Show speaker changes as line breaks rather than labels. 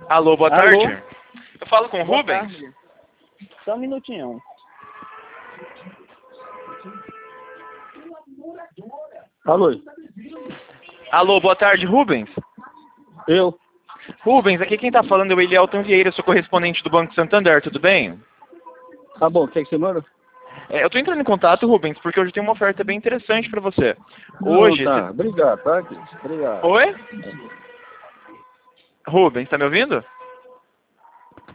Alô, boa
Alô?
tarde. Eu falo com o
Boa
Rubens?
tarde. Só um minutinho. Alô?
Alô, boa tarde, Rubens?
Eu?
Rubens, aqui quem tá falando é o Elielton Vieira, sou correspondente do Banco Santander, tudo bem?
Tá bom, quer que você manda?
Eu tô entrando em contato, Rubens, porque hoje tem uma oferta bem interessante pra você.
Não,
Hoje...
tá. Obrigado, tá, Cris? Obrigado.
Oi? Rubens, tá me ouvindo?